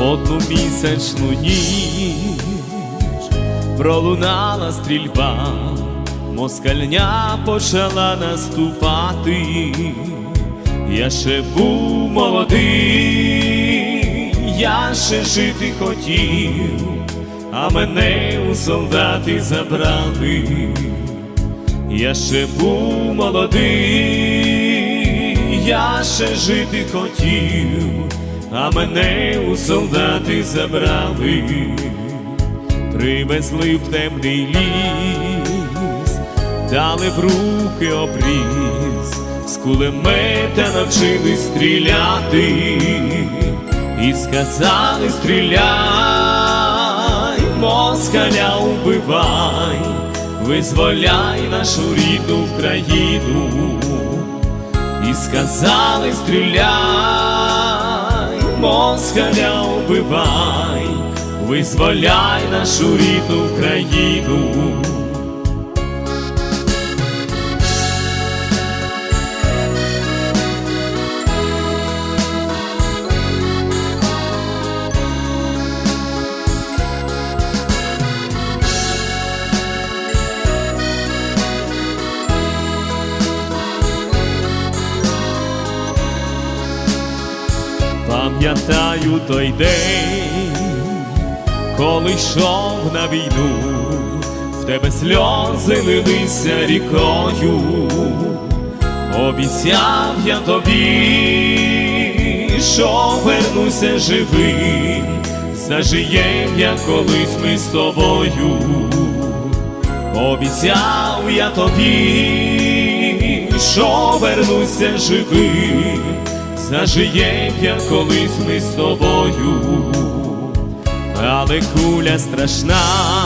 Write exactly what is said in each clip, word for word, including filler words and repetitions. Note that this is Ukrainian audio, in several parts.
холодну місячну ніч пролунала стрільба, москальня почала наступати. Я ще був молодий, я ще жити хотів, а мене у солдати забрали. Я ще був молодий, я ще жити хотів, а мене у солдати забрали. Привезли в темний ліс, дали в руки обріз, з кулемета навчили стріляти і сказали: стріляй, москаля убивай, визволяй нашу рідну країну. І сказали: стріляй, москаля убивай, визволяй нашу рідну країну. Пам'ятаю той день, коли йшов на війну, в тебе сльози лилися рікою. Обіцяв я тобі, що вернуся живим, зажиєм, як колись ми з тобою. Обіцяв я тобі, що вернуся живим, зажиєм, як колись ми з тобою. Але куля страшна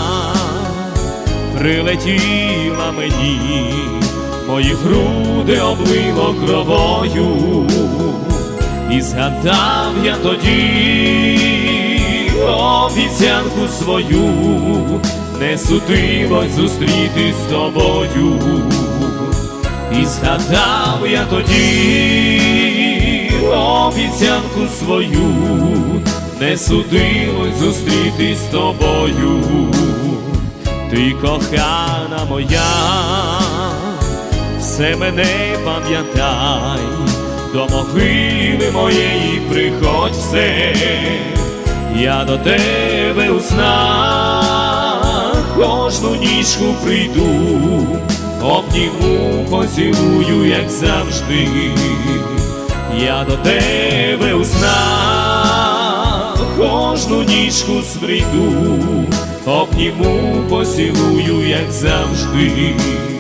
прилетіла мені, мої груди облило кровою. І згадав я тоді обіцянку свою, не судилось зустрітись з тобою. І згадав я тоді обіцянку свою, не судилось зустрітись з тобою. Ти, кохана моя, все мене пам'ятай, до могили моєї приходь все. Я до тебе у снах кожну нічку прийду, обніму, поцілую, як завжди. Я до тебе у снах кожну нічку прийду, обніму, поцілую, як завжди.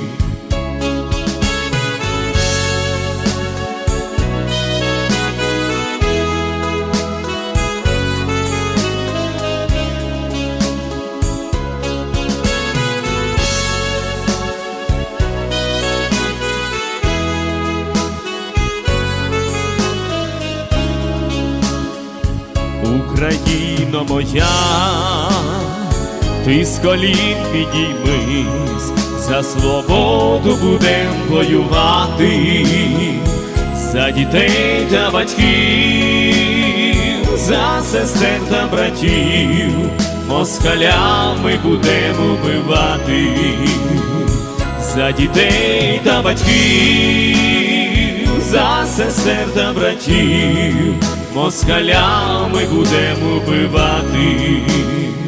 Україно моя, ти з колін підіймись, за свободу будем воювати, за дітей та батьків, за сестер та братів, москалями будем убивати. За дітей та батьків, за сестер та братів, москалями будем убивати.